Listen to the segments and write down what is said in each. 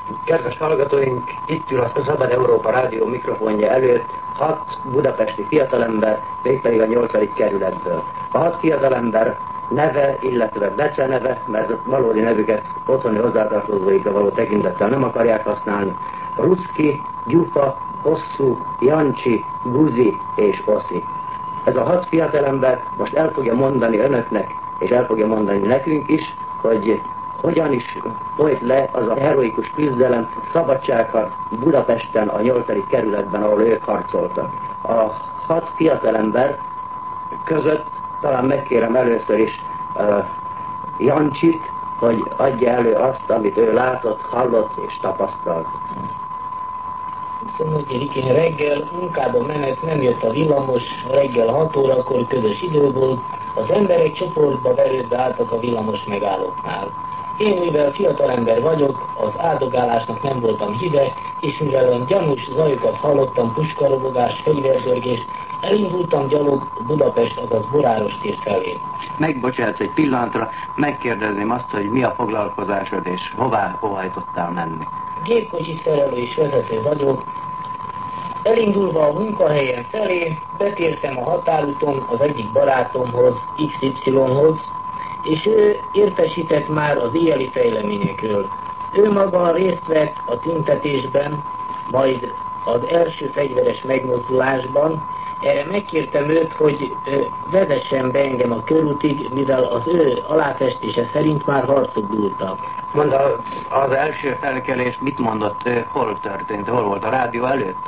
Kedves hallgatóink, itt ül a Szabad Európa Rádió mikrofonja előtt 6 budapesti fiatalember, mégpedig a 8. kerületből. A 6 fiatalember neve, illetve beceneve, mert valódi nevüket otthoni hozzátartozóikra való tekintettel nem akarják használni. Ruszki, Gyufa, Hosszú, Jancsi, Guzi és Oszi. Ez a 6 fiatalember most el fogja mondani önöknek, és el fogja mondani nekünk is, hogy hogyan is folyt le az a heroikus küzdelem, szabadságharc Budapesten, a 8. kerületben, ahol ők harcoltak. A 6 fiatalember között talán megkérem először is Jancsit, hogy adja elő azt, amit ő látott, hallott és tapasztalt. 24-én reggel munkába menet, nem jött a villamos, reggel 6 órakor közös idő volt, az emberek csoportba verődbe álltak a villamos megállóknál. Én, mivel fiatalember vagyok, az áldogálásnak nem voltam híve, és mivel olyan gyanús zajokat hallottam, puskarobogás, fegyverdörgés, elindultam gyalog Budapest, azaz Boráros tér felé. Megbocsátsz egy pillanatra, megkérdezném azt, hogy mi a foglalkozásod, és hová óhajtottál menni? Gépkocsi szerelő és vezető vagyok. Elindulva a munkahelyem felé, betértem a határúton az egyik barátomhoz, XY-hoz, és ő értesített már az éjjeli fejleményekről. Ő maga részt vett a tüntetésben, majd az első fegyveres megmozdulásban. Erre megkértem őt, hogy vezessen be engem a körútig, mivel az ő aláfestése szerint már harcok dúltak. Mondd, az első felkelés mit mondott, hol történt, hol volt, a rádió előtt?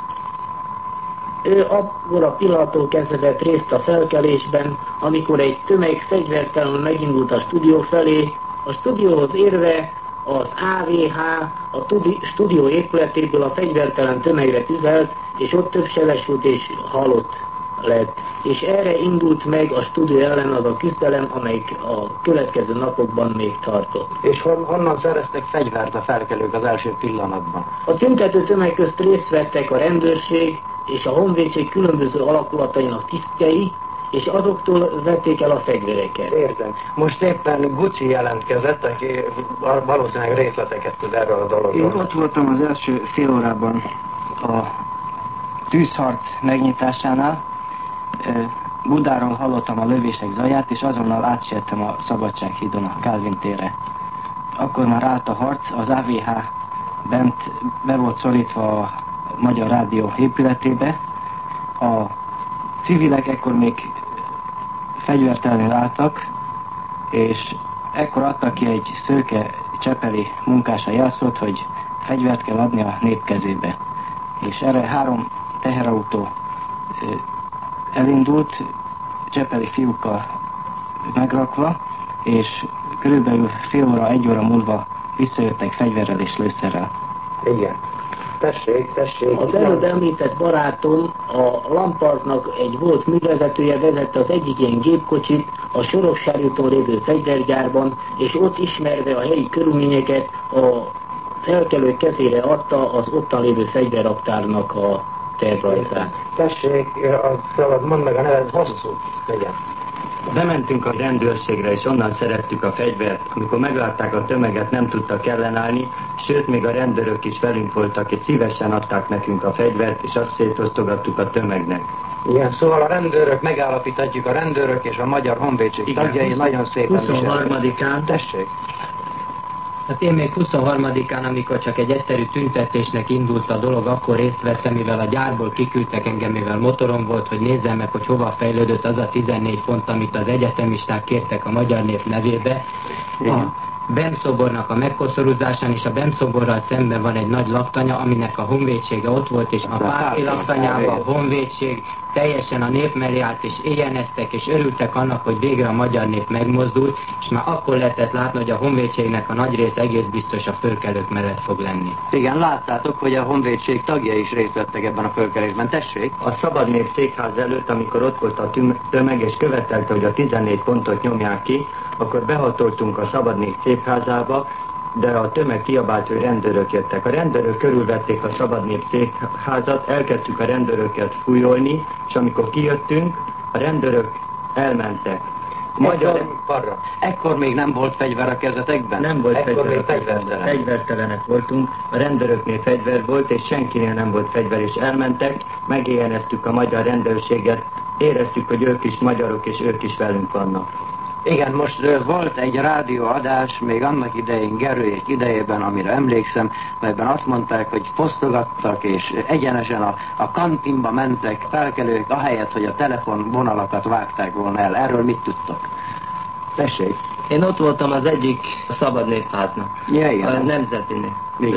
Ő abból a pillanattól kezdve vett részt a felkelésben, amikor egy tömeg fegyvertelenül megindult a stúdió felé. A stúdióhoz érve az AVH a stúdió épületéből a fegyvertelen tömegre tüzelt, és ott több sebesült és halott lett. És erre indult meg a stúdió ellen az a küzdelem, amelyik a következő napokban még tartott. És honnan szereztek fegyvert a felkelők az első pillanatban? A tüntető tömeg közt részt vettek a rendőrség és a honvédség különböző alakulatainak tisztjei, és azoktól vették el a fegyvereket. Értem. Most éppen Guci jelentkezett, aki valószínűleg részleteket tud erről a dologról. Én ott voltam az első fél órában a tűzharc megnyitásánál. Budáról hallottam a lövések zaját, és azonnal átsiettem a Szabadsághídon a Kálvin térre. Akkor már állt a harc, az AVH bent be volt szorítva a Magyar Rádió épületébe. A civilek ekkor még fegyvertelenül álltak, és ekkor adtak ki egy szőke csepeli munkás a jelszót, hogy fegyvert kell adni a nép kezébe. És erre 3 teherautó elindult, csepeli fiúkkal megrakva, és körülbelül fél óra, 1 óra múlva visszajöttek fegyverrel és lőszerrel. Igen. Tessék. Az előbb említett barátom, a Lampartnak egy volt művezetője, vezette az egyik ilyen gépkocsit a Soroksári-úton lévő fegyvergyárban, és ott ismerve a helyi körülményeket a felkelők kezére adta az ottan lévő fegyverraktárnak a tervrajzát. Tessék, szabad, mondd meg a neved, Hosszú. Legyen. Bementünk a rendőrségre, és onnan szereztük a fegyvert. Amikor meglátták a tömeget, nem tudtak ellenállni, sőt, még a rendőrök is velünk voltak, és szívesen adták nekünk a fegyvert, és azt szétosztogattuk a tömegnek. Igen, szóval a rendőrök, megállapíthatjuk, a rendőrök és a Magyar Honvédség tagjai nagyon szépen 23-án. Tessék. Hát én még 23-án, amikor csak egy egyszerű tüntetésnek indult a dolog, akkor részt vettem, mivel a gyárból kiküldtek engem, mivel motorom volt, hogy nézzem meg, hogy hova fejlődött az a 14 pont, amit az egyetemisták kértek a magyar nép nevébe. A Bem-szobornak a megkoszorúzásán, és a Bem-szoborral szemben van egy nagy laktanya, aminek a honvédsége ott volt, és a pápi laktanyában a honvédség teljesen a nép mellé állt, és éjjeneztek, és örültek annak, hogy végre a magyar nép megmozdult, és már akkor lehetett látni, hogy a honvédségnek a nagy része egész biztos a fölkelők mellett fog lenni. Igen, láttátok, hogy a honvédség tagjai is részt vettek ebben a fölkelésben. Tessék! A Szabad Nép székház előtt, amikor ott volt a tömeg, és követelte, hogy a 14 pontot nyomják ki, akkor behatoltunk a Szabad Nép székházába, de a tömeg kiabált, hogy rendőrök jöttek. A rendőrök körülvették a Szabad Nép székházat, elkezdtük a rendőröket fújolni, és amikor kijöttünk, a rendőrök elmentek. Ekkor még nem volt fegyver a kezetekben? Nem volt ekkor fegyver, még fegyvertelenek voltunk, a rendőröknél fegyver volt, és senkinél nem volt fegyver, és elmentek, megéjjeneztük a magyar rendőrséget, éreztük, hogy ők is magyarok, és ők is velünk vannak. Igen, most volt egy rádióadás még annak idején, Gerőjék idejében, amire emlékszem, melyben azt mondták, hogy fosztogattak, és egyenesen a kantinba mentek felkelők, ahelyett, hogy a telefonvonalakat vágták volna el. Erről mit tudtak? Tessék. Én ott voltam az egyik Szabad Népháznak, a Nemzetinél.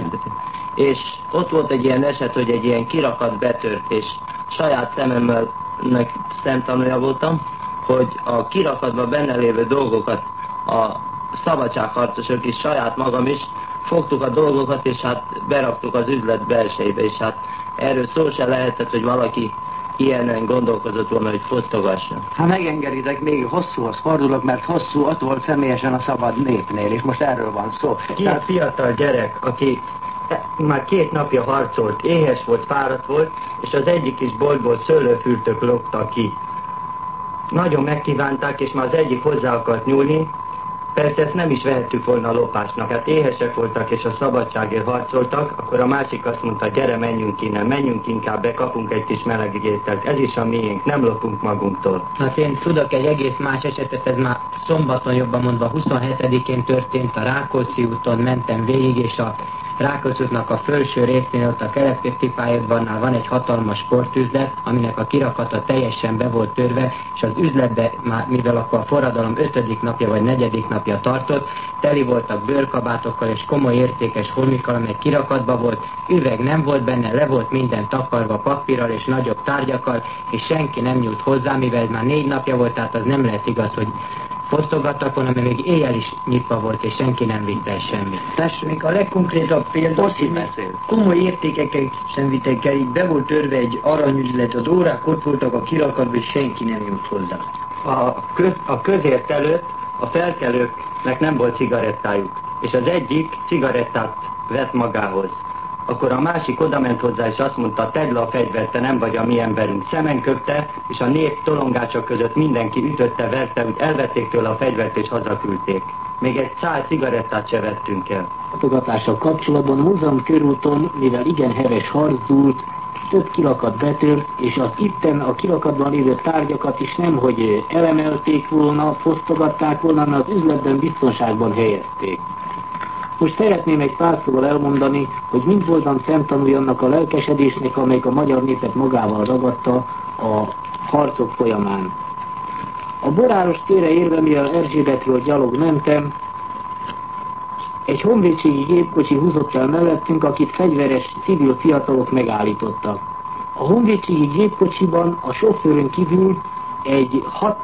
És ott volt egy ilyen eset, hogy egy ilyen kirakat betört, és saját szememmel szemtanúja voltam, hogy a kirakatban benne lévő dolgokat a szabadságharcosok is, saját magam is fogtuk a dolgokat, és hát beraktuk az üzlet belsejébe, és hát erről szó se lehetett, hogy valaki ilyenen gondolkozott volna, hogy fosztogassa. Ha megengeditek, még hosszúhoz fordulok, mert hosszú ott volt személyesen a Szabad Népnél, és most erről van szó. Két fiatal gyerek, aki már 2 napja harcolt, éhes volt, fáradt volt, és az egyik is boltból szőlőfürtök lopta ki. Nagyon megkívánták, és már az egyik hozzá akart nyúlni. Persze ezt nem is vehettük volna a lopásnak. Hát éhesek voltak, és a szabadságért harcoltak, akkor a másik azt mondta, gyere, menjünk innen, menjünk inkább be, kapunk egy kis meleg ételt. Ez is a miénk, nem lopunk magunktól. Hát én tudok egy egész más esetet, ez már szombaton, jobban mondva 27-én történt, a Rákóczi úton mentem végig, és a Rákóczi útnak a felső részén, ott a Keleti pályaudvarnál van egy hatalmas sportüzlet, aminek a kirakata teljesen be volt törve, és az üzletbe, mivel akkor a forradalom 5. napja vagy 4. napja tartott, teli voltak bőrkabátokkal és komoly értékes holmikkal, amely kirakatba volt, üveg nem volt benne, le volt minden takarva papírral és nagyobb tárgyakkal, és senki nem nyújt hozzá, mivel már 4 napja volt, tehát az nem lehet igaz, hogy fosztogattak volna, mert még éjjel is nyitva volt, és senki nem vitte el semmit. Tessék, a legkonkrétabb példa, komoly értékekkel sem vittek el, így be volt törve egy aranyüzlet, az órák ott voltak a kirakatban, és senki nem jut hozzá. A közért előtt a felkelőknek nem volt cigarettájuk, és az egyik cigarettát vett magához. Akkor a másik odament hozzá, és azt mondta, tedd le a fegyvert, te nem vagy a mi emberünk. Szemen köpte, és a nép tolongása között mindenki ütötte, verte, úgy elvették tőle a fegyvert, és hazaküldték. Még egy szál cigarettát se vettünk el. Fotogatással kapcsolatban Múzeum körúton, mivel igen heves harc dúlt, több kirakat betört, és az itten a kirakatban lévő tárgyakat is nem, hogy elemelték volna, fosztogatták volna, hanem az üzletben biztonságban helyezték. Most szeretném egy pár szóval elmondani, hogy mind voltam szemtanúja annak a lelkesedésnek, amelyik a magyar népet magával ragadta a harcok folyamán. A Boráros térre érve, mivel Erzsébetről gyalog mentem, egy honvédségi gépkocsi húzott el mellettünk, akit fegyveres civil fiatalok megállítottak. A honvédségi gépkocsiban a sofőrön kívül egy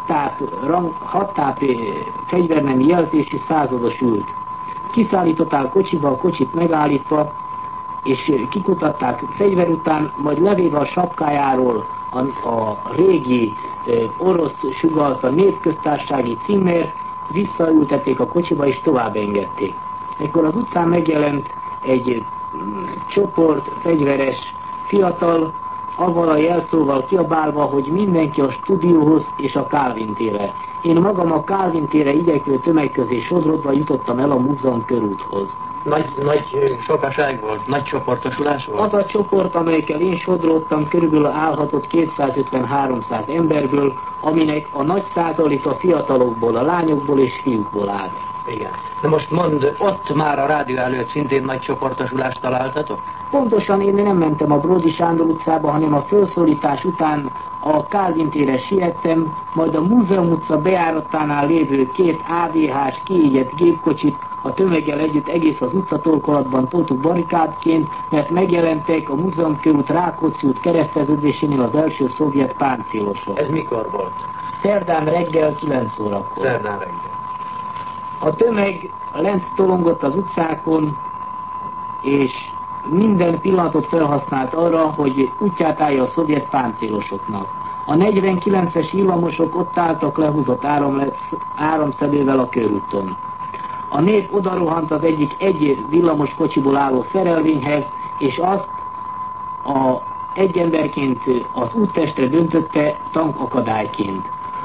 hattáp fegyvernemi jelzésű százados ült. Kiszállították kocsiba, a kocsit megállítva, és kikutatták fegyver után, majd levéve a sapkájáról a régi orosz sugallta népköztársasági címért, visszaültették a kocsiba és tovább engedték. Ekkor az utcán megjelent egy csoport fegyveres fiatal, avval a jelszóval kiabálva, hogy mindenki a stúdióhoz és a Kálvin térre. Én magam a Kálvin térre igyekvő tömeg közé sodrodva jutottam el a Múzeum körúthoz. Nagy sokaság volt? Nagy csoportosulás volt? Az a csoport, amelyekkel én sodródtam, körülbelül állhatott 250-300 emberből, aminek a nagy százaléka fiatalokból, a lányokból és fiúkból áll. Igen. Na most mondd, ott már a rádió előtt szintén nagy csoportosulást találtatok? Pontosan én nem mentem a Bródi Sándor utcába, hanem a felszólítás után a Kálvin térre siettem, majd a Múzeum utca bejáratánál lévő 2 AVH-s kiégett gépkocsit a tömeggel együtt egész az utcatorkolatban toltuk barikádként, mert megjelentek a Múzeum körút Rákóczi út kereszteződésénél az első szovjet páncélosok. Ez mikor volt? Szerdán reggel 9 órakor. Szerdán reggel. A tömeg lent tolongott az utcákon, és minden pillanatot felhasznált arra, hogy útját állja a szovjet páncélosoknak. A 49-es villamosok ott álltak lehúzott áramszedővel a körúton. A nép odarohant az egy villamos kocsiból álló szerelvényhez, és azt egy emberként az úttestre döntötte tankakadályként.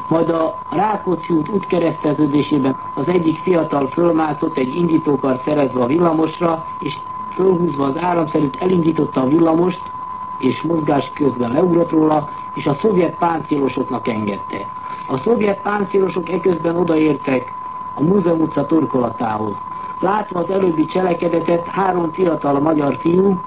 Majd a Rákóczi út útkereszteződésében az egyik fiatal fölmászott egy indítókart szerezve a villamosra, és fölhúzva az áramszerűt elindította a villamost, és mozgás közben leugrott róla, és a szovjet páncélosoknak engedte. A szovjet páncélosok eközben odaértek a Múzeum utca torkolatához. Látva az előbbi cselekedetet, 3 fiatal magyar fiú,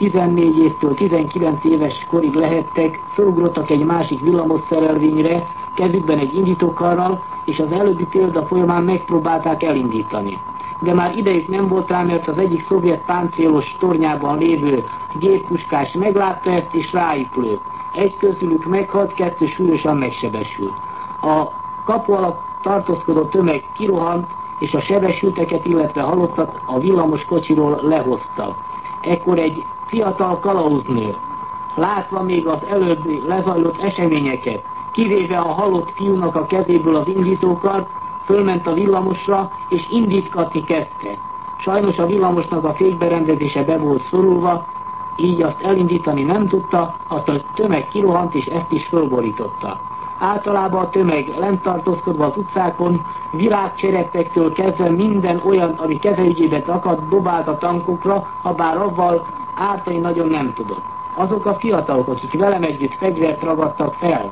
14 évtől 19 éves korig lehettek, fölugrottak egy másik villamos szerelvényre, kezükben egy indítókarral, és az előbbi példa folyamán megpróbálták elindítani. De már idejük nem volt rá, mert az egyik szovjet páncélos tornyában lévő géppuskás meglátta ezt, és rájuk lőtt. Egy közülük meghalt, 2 súlyosan megsebesült. A kapu alatt tartózkodó tömeg kirohant, és a sebesülteket, illetve halottat a villamos kocsiról lehoztak. Ekkor egy fiatal kalauznő, látva még az előbb lezajlott eseményeket, kivéve a halott fiúnak a kezéből az indítókart, fölment a villamosra, és indítgatni kezdte. Sajnos a villamosnak a fékberendezése be volt szorulva, így azt elindítani nem tudta, azt a tömeg kirohant, és ezt is fölborította. Általában a tömeg lent tartózkodva az utcákon, virágcsereppektől kezdve minden olyan, ami kezeügyébe akadt, dobált a tankokra, habár avval ártani nagyon nem tudott. Azok a fiatalok, akik velem együtt fegyvert ragadtak fel,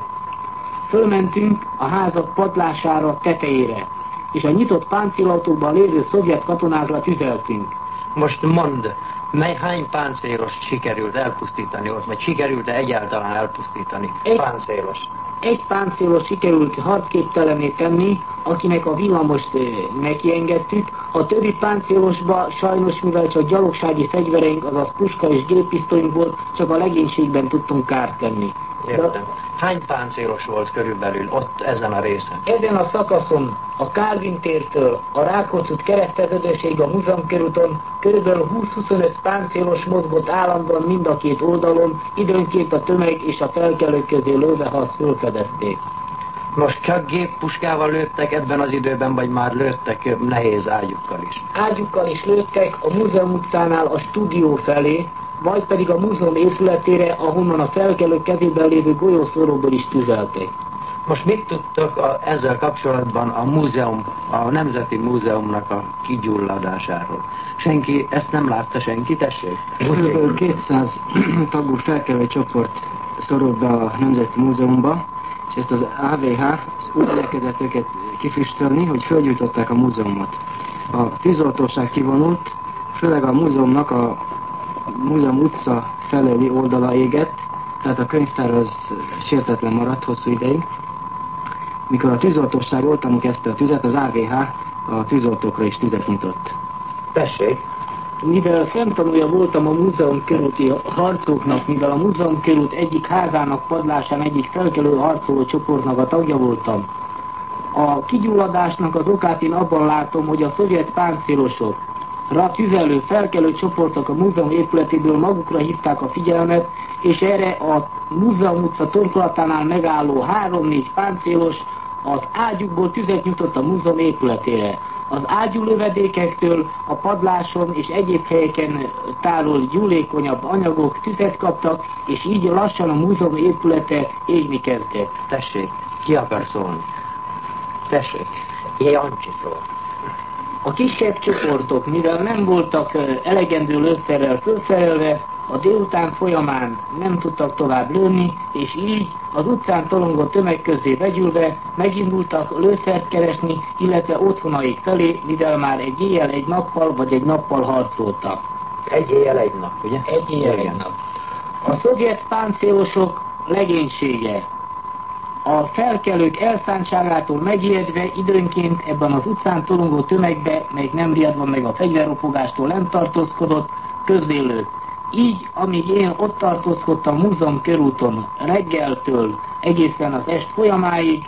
fölmentünk a házak padlására, tetejére, és a nyitott páncélautókban lévő szovjet katonákra tüzeltünk. Most mondd, hány páncélost sikerült elpusztítani ott, vagy sikerült-e egyáltalán elpusztítani páncélos? Egy páncélos sikerült harcképtelenné tenni, akinek a villamost nekiengedtük. A többi páncélosba sajnos, mivel csak gyalogsági fegyvereink, azaz puska és géppisztolyunk volt, csak a legénységben tudtunk kárt tenni. Értem. Hány páncélos volt körülbelül ott ezen a részen? Ezen a szakaszon a Kálvin tértől a Rákóczi út kereszteződéséig a Múzeum körúton körülbelül 20-25 páncélos mozgott állandóan mind a két oldalon, időnként a tömeg és a felkelők közé lőve, ha azt fölfedezték. Most csak géppuskával lőttek ebben az időben, vagy már lőttek nehéz ágyukkal is? Ágyukkal is lőttek a Múzeum utcánál a stúdió felé, vagy pedig a múzeum épületére, ahonnan a felkelők kezében lévő golyószóróból is tüzelték. Most mit tudtok ezzel kapcsolatban a Nemzeti Múzeumnak a kigyulladásáról? Senki, ezt nem látta senki, tessék? Kb. 200 tagú felkelő csoport szorult be a Nemzeti Múzeumba, és ezt az AVH úgy elkezdett őket kifüstölni, hogy fölgyújtották a múzeumot. A tűzoltóság kivonult, főleg a múzeumnak a Múzeum utca felőli oldala égett, tehát a könyvtár az sértetlen maradt hosszú ideig. Mikor a tűzoltóság oltani kezdte a tüzet, az AVH a tűzoltókra is tüzet nyitott. Tessék! Mivel szemtanúja voltam a múzeum körúti harcoknak, mivel a múzeum körút egyik házának padlásán egyik felkelő harcoló csoportnak a tagja voltam, a kigyulladásnak az okát én abban látom, hogy a szovjet páncélosok tüzelő felkelő csoportok a múzeum épületéből magukra hívták a figyelmet, és erre a Múzeum utca torkolatánál megálló 3-4 páncélos az ágyukból tüzet nyújtott a múzeum épületére. Az ágyúlövedékektől a padláson és egyéb helyeken tárolt gyúlékonyabb anyagok tüzet kaptak, és így lassan a múzeum épülete égni kezdett. Tessék, ki akar szólni? Tessék, Jancsi szól. A kisebb csoportok, mivel nem voltak elegendő lőszerrel felszerelve, a délután folyamán nem tudtak tovább lőni, és így az utcán tolongott tömeg közé vegyülve megindultak lőszert keresni, illetve otthonaik felé, mivel már egy éjjel egy nappal vagy egy nappal harcoltak. Egy éjjel egy nap, ugye? Egy éjjel egy nap. A szovjet páncélosok legénysége a felkelők elszántságától megijedve időnként ebben az utcán tolongó tömegbe, még nem riadva meg a fegyverropogástól nem tartózkodott, közélőtt. Így, amíg én ott tartózkodtam a múzeum körúton reggeltől egészen az est folyamáig,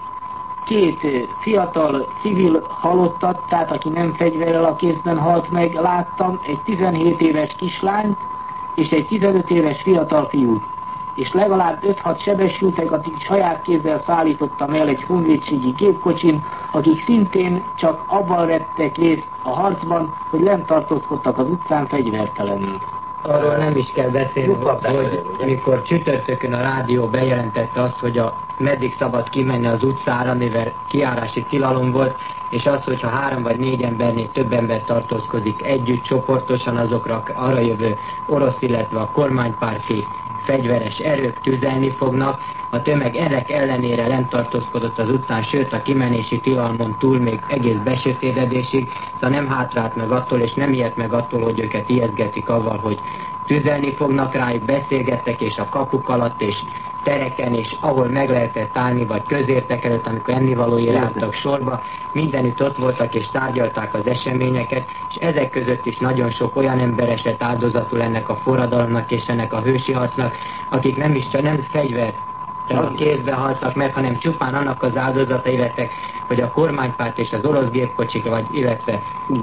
2 fiatal civil halottat, tehát aki nem fegyverrel a kézben halt meg, láttam, egy 17 éves kislányt és egy 15 éves fiatal fiút. És legalább 5-6 sebesültek, akik saját kézzel szállítottam el egy honvédségi gépkocsin, akik szintén csak abban vettek részt a harcban, hogy lent tartózkodtak az utcán fegyvertelenül. Arról nem is kell beszélni, hogy mikor csütörtökön a rádió bejelentette azt, hogy meddig szabad kimenni az utcára, mivel kijárási tilalom volt, és az, hogyha 3 vagy 4 embernél több ember tartózkodik együtt, csoportosan, azokra arra jövő orosz, illetve a kormánypárti fegyveres erők tüzelni fognak. A tömeg ennek ellenére nem tartózkodott az utcán, sőt a kimenési tilalmon túl még egész besötétedésig, szóval nem hátrált meg attól, és nem ijedt meg attól, hogy őket ijesztgetik avval, hogy tüzelni fognak rájuk, beszélgettek, és a kapuk alatt, és tereken, és ahol meg lehetett állni, vagy közértek előtt, amikor ennivalóért álltak sorba, mindenütt ott voltak és tárgyalták az eseményeket, és ezek között is nagyon sok olyan ember esett áldozatul ennek a forradalomnak és ennek a hősi harcnak, akik nem is csak nem fegyvert a kézbe haltak meg, hanem csupán annak az áldozatai lettek, hogy a kormánypárt és az orosz gépkocsik, vagy illetve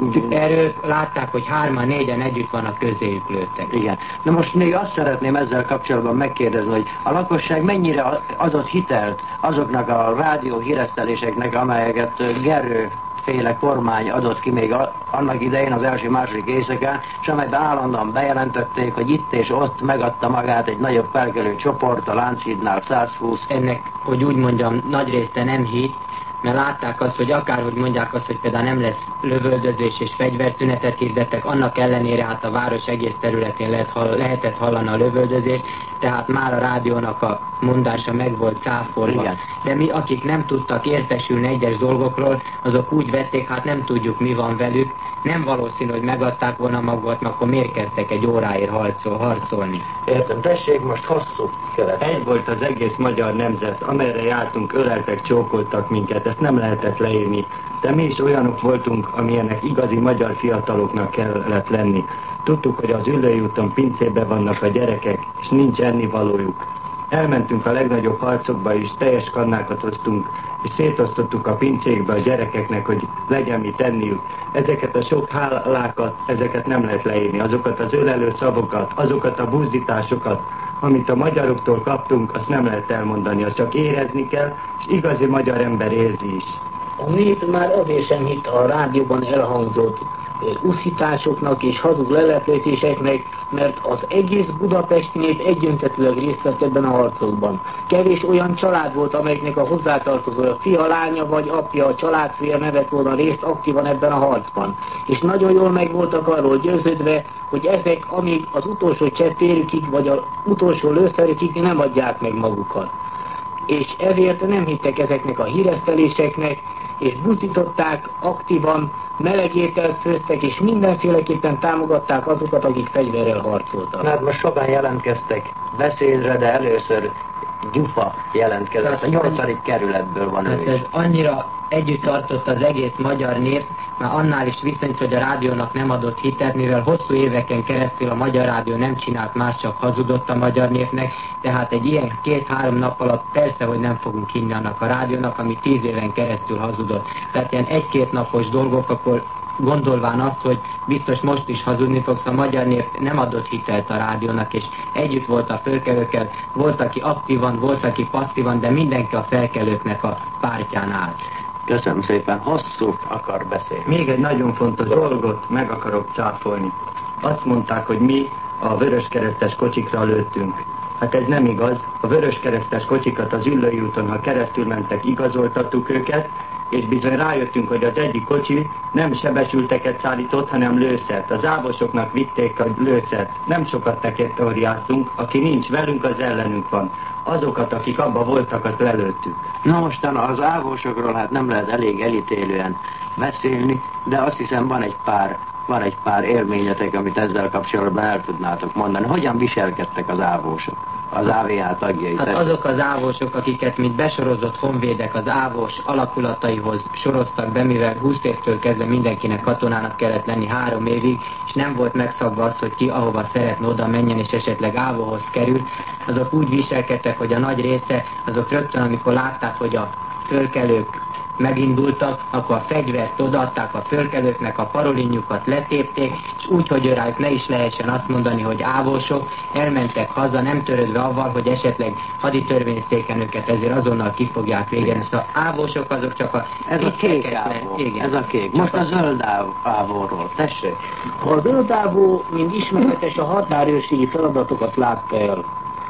erők látták, hogy 3-4-en együtt vannak, közéjük lőttek. Igen. Na most még azt szeretném ezzel kapcsolatban megkérdezni, hogy a lakosság mennyire adott hitelt azoknak a rádió híreszteléseknek, amelyeket Gerő féle kormány adott ki még annak idején az első-második éjszakán, és amelyben állandóan bejelentették, hogy itt és ott megadta magát egy nagyobb felkelő csoport, a Lánchídnál 120. Ennek, hogy úgy mondjam, nagy része nem hit, mert látták azt, hogy akárhogy mondják azt, hogy például nem lesz lövöldözés és fegyverszünetet hirdettek, annak ellenére hát a város egész területén lehetett hallani a lövöldözést, tehát már a rádiónak a mondása meg volt cáfolva. Igen. De mi, akik nem tudtak értesülni egyes dolgokról, azok úgy vették, hát nem tudjuk, mi van velük, nem valószínű, hogy megadták volna magukat, mert akkor miért kezdtek egy óráért harcolni. Értem, tessék, most hosszú következik. Egy volt az egész magyar nemzet, amerre jártunk, öleltek, csókoltak minket, ezt nem lehetett leírni. De mi is olyanok voltunk, amilyenek igazi magyar fiataloknak kellett lenni. Tudtuk, hogy az Üllői úton pincében vannak a gyerekek, és nincs ennivalójuk. Elmentünk a legnagyobb harcokba is, teljes kannákat hoztunk, és szétosztottuk a pincékbe a gyerekeknek, hogy legyen mit enniük. Ezeket a sok hálákat, ezeket nem lehet leírni. Azokat az ölelő szavokat, azokat a buzdításokat, amit a magyaroktól kaptunk, azt nem lehet elmondani, azt csak érezni kell, és igazi magyar ember érzi is. A nép már azért sem hitt a rádióban elhangzott uszításoknak és hazug lelepletéseknek, mert az egész budapesti nép egyöntetűleg részt vett ebben a harcokban. Kevés olyan család volt, amelyiknek a hozzátartozója, fia, lánya vagy apja, a családfél ne vett volna részt aktívan ebben a harcban. És nagyon jól meg voltak arról győződve, hogy ezek, amíg az utolsó cseppérükig vagy az utolsó lőszerükig nem adják meg magukat. És ezért nem hittek ezeknek a híreszteléseknek, és buzdították aktívan, meleg ételt főztek, és mindenféleképpen támogatták azokat, akik fegyverrel harcoltak. Hát most sokan jelentkeztek beszédre, de először Gyufa jelentkezett. A 8. kerületből van hát ő is. Ez annyira együtt tartott az egész magyar nép, már annál is viszont, hogy a rádiónak nem adott hitet, mivel hosszú éveken keresztül a Magyar Rádió nem csinált más, csak hazudott a magyar népnek, tehát egy ilyen 2-3 nap alatt persze, hogy nem fogunk hinni annak a rádiónak, ami 10 éven keresztül hazudott. Tehát ilyen 1-2 napos dolgok, akkor gondolván azt, hogy biztos most is hazudni fogsz, a magyar nép nem adott hitelt a rádiónak, és együtt volt a fölkelőkkel, volt, aki aktívan, volt, aki passzívan, de mindenki a felkelőknek a pártján állt. Köszönöm szépen, hosszú akar beszélni. Még egy nagyon fontos dolgot meg akarok cáfolni. Azt mondták, hogy mi a vöröskeresztes kocsikra lőttünk. Hát ez nem igaz. A vöröskeresztes kocsikat az Üllői úton, ha keresztül mentek, igazoltattuk őket, és bizony rájöttünk, hogy az egyik kocsi nem sebesülteket szállított, hanem lőszert. Az ávosoknak vitték a lőszert. Nem sokat teoriáztunk, aki nincs velünk, az ellenünk van. Azokat, akik abba voltak, azt lelőttük. Na mostan az ávósokról hát nem lehet elég elítélően beszélni, de azt hiszem van egy pár élményetek, amit ezzel kapcsolatban el tudnátok mondani. Hogyan viselkedtek az ávósok? Az AVH tagjai. Hát azok az ávósok, akiket mint besorozott honvédek az ávós alakulataihoz soroztak be, mivel 20 évtől kezdve mindenkinek katonának kellett lenni 3 évig, és nem volt megszabva az, hogy ki ahova szeretne oda menjen, és esetleg ávóhoz kerül, azok úgy viselkedtek, hogy a nagy része, azok rögtön, amikor látták, hogy a fölkelők megindultak, akkor a fegyvert odaadták a fölkelőknek, a parolinjukat letépték, és úgy, hogy rájuk ne is lehessen azt mondani, hogy ávósok, elmentek haza, nem törődve avval, hogy esetleg haditörvényszéken őket ezért azonnal ki fogják végezni. Szóval ávósok azok csak a... Ez a kék ávó. Ez a kék. Most a zöld ávóról. Tessék. A zöld ávó, mint ismeretes, a határőrségi feladatokat látta el.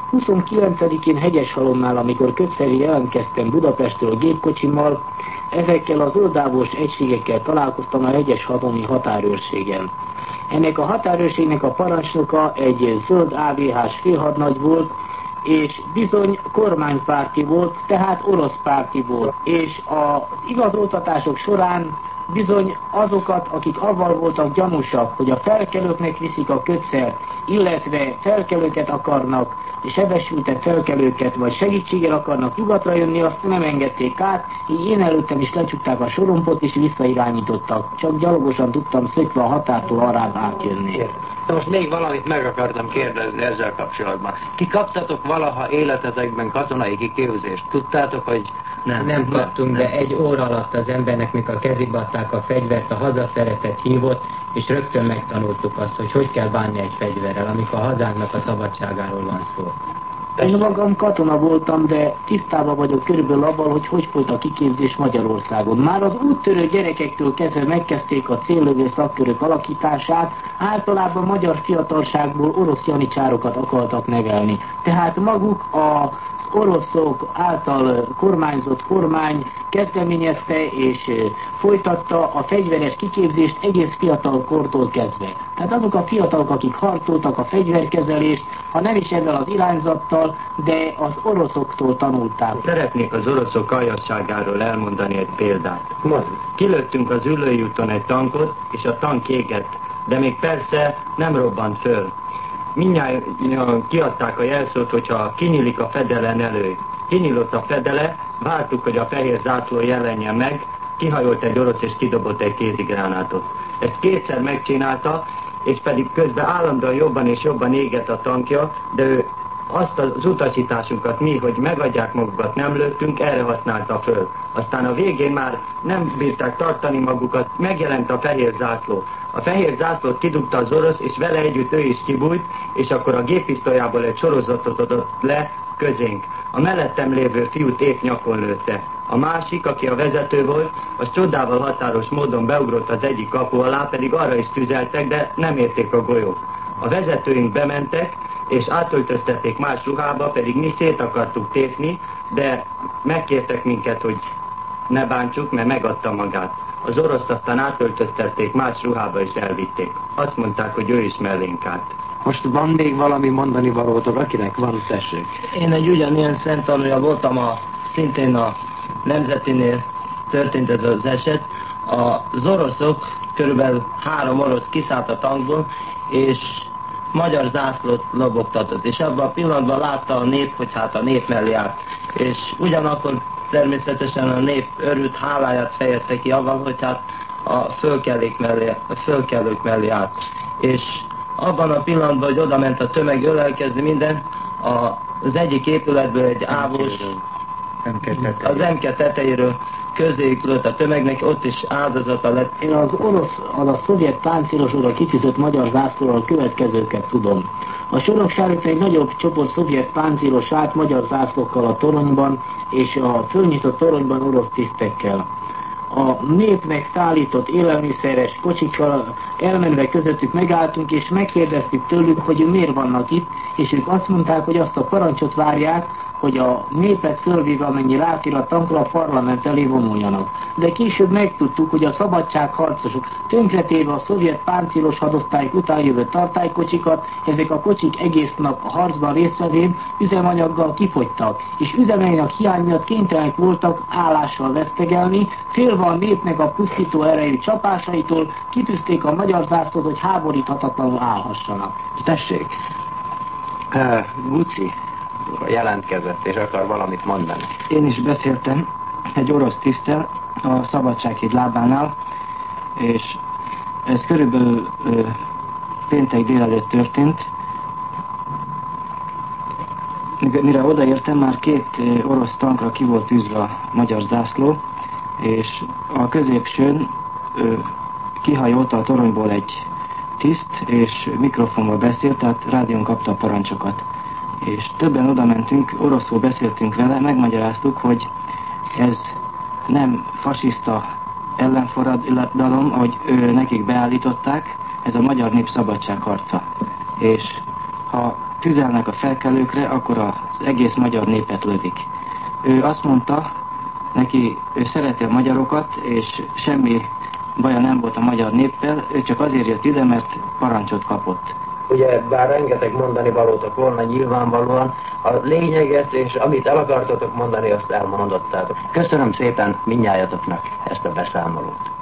29-én Hegyeshalomnál, amikor Kötszeri jelentkeztem Budapestről gépkocsimmal, ezekkel a zöldávós egységekkel találkoztam a Hegyeshalomi határőrségen. Ennek a határőrségnek a parancsnoka egy zöld AVH-s félhadnagy volt, és bizony kormánypárti volt, tehát orosz párti volt. És az igazoltatások során bizony azokat, akik avval voltak gyanúsak, hogy a felkelőknek viszik a Kötszert, illetve felkelőket akarnak, sebesültet felkelőket, vagy segítséggel akarnak nyugatra jönni, azt nem engedték át, így én előttem is lecsukták a sorompot, és visszairányítottak. Csak gyalogosan tudtam szökve a határtól arrább átjönni. De most még valamit meg akartam kérdezni ezzel kapcsolatban. Ki kaptatok valaha életetekben katonai kiképzést? Tudtátok, hogy nem kaptunk, de egy óra alatt az embernek, mikor kezébe adták a fegyvert, a hazaszeretet hívott, és rögtön megtanultuk azt, hogy kell bánni egy fegyverrel, amikor a hazánknak a szabadságáról van szó. Én magam katona voltam, de tisztában vagyok körülbelül abban, hogy folyt a kiképzés Magyarországon. Már az úttörő gyerekektől kezdve megkezdték a céllövő szakkörök alakítását, általában magyar fiatalságból orosz janicsárokat akartak nevelni. Tehát maguk a oroszok által kormányzott kormány kezdeményezte és folytatta a fegyveres kiképzést egész fiatal kortól kezdve. Tehát azok a fiatalok, akik harcoltak a fegyverkezelést, ha nem is ezzel az irányzattal, de az oroszoktól tanulták. Szeretnék az oroszok aljasságáról elmondani egy példát. Kilőttünk az Üllői úton egy tankot, és a tank égett, de még persze nem robbant föl. Mindnyájan kiadták a jelszót, hogyha kinyílik a fedele, ne lőj. Kinyílott a fedele, vártuk, hogy a fehér zászló jelenjen meg, kihajolt egy orosz és kidobott egy kézigránátot. Ezt kétszer megcsinálta, és pedig közben állandóan jobban és jobban égett a tankja, de ő azt az utasításunkat mi, hogy megadják magukat, nem lőttünk, erre használta föl. Aztán a végén már nem bírták tartani magukat, megjelent a fehér zászló. A fehér zászlót kidugta az orosz, és vele együtt ő is kibújt, és akkor a géppisztolyából egy sorozatot adott le közénk. A mellettem lévő fiút épp nyakon lőtte. A másik, aki a vezető volt, az csodával határos módon beugrott az egyik kapu alá, pedig arra is tüzeltek, de nem érték a golyót. A vezetőink bementek, és átöltöztették más ruhába, pedig mi szét akartuk tépni, de megkértek minket, hogy ne bántsuk, mert megadta magát. Az oroszt aztán átöltöztették más ruhába és elvitték. Azt mondták, hogy ő is mellénk állt. Most van még valami mondani valótok, akinek van, tessék? Én egy ugyanilyen szemtanúja voltam, szintén a Nemzetinél történt ez az eset. Az oroszok, körülbelül 3 orosz kiszállt a tankból, és magyar zászlót lobogtatott, és abban a pillanatban látta a nép, hogy hát a nép mellé állt. És ugyanakkor természetesen a nép örült, háláját fejezte ki avval, hogy hát a fölkelők mellé állt. És abban a pillanatban, hogy oda ment a tömeg ölelkezni minden, az egyik épületből egy ávós az MK tetejéről közéjük lőtt a tömegnek, ott is áldozata lett. Én az szovjet páncélosokra kitűzött magyar zászlóról a következőket tudom. A Soroksáron egy nagyobb csoport szovjet páncélos állt magyar zászlókkal a toronyban, és a fölnyitott toronyban orosz tisztekkel. A népnek szállított élelmiszeres kocsikkal elmenve közöttük megálltunk, és megkérdeztük tőlük, hogy miért vannak itt, és ők azt mondták, hogy azt a parancsot várják, hogy a népet fölvéve, amennyi ráfér a tankra, a parlament elé vonuljanak. De később megtudtuk, hogy a szabadságharcosok tönkretéve a szovjet páncélos hadosztályok után jövő tartálykocsikat, ezek a kocsik egész nap a harcban résztvevén üzemanyaggal kifogytak, és üzemanyag hiány miatt kénytelenek voltak állással vesztegelni, félve a népnek a pusztító erejű csapásaitól, kitűzték a magyar zászlót, hogy háboríthatatlanul állhassanak. Tessék, Guci jelentkezett, és akar valamit mondani. Én is beszéltem egy orosz tiszttel a Szabadsághíd lábánál, és ez körülbelül péntek délelőtt történt. Mire odaértem, már 2 orosz tankra ki volt tűzve a magyar zászló, és a középsőn kihajolt a toronyból egy tiszt, és mikrofonból beszélt, tehát rádión kapta a parancsokat. És többen oda mentünk, oroszul beszéltünk vele, megmagyaráztuk, hogy ez nem fasiszta ellenforradalom, ahogy nekik beállították, ez a magyar nép szabadságharca. És ha tüzelnek a felkelőkre, akkor az egész magyar népet lövik. Ő azt mondta, ő szereti a magyarokat, és semmi baja nem volt a magyar néppel, ő csak azért jött ide, mert parancsot kapott. Ugye bár rengeteg mondani valótok volna nyilvánvalóan, a lényeget és amit el akartatok mondani, azt elmondottátok. Köszönöm szépen mindnyájatoknak ezt a beszámolót.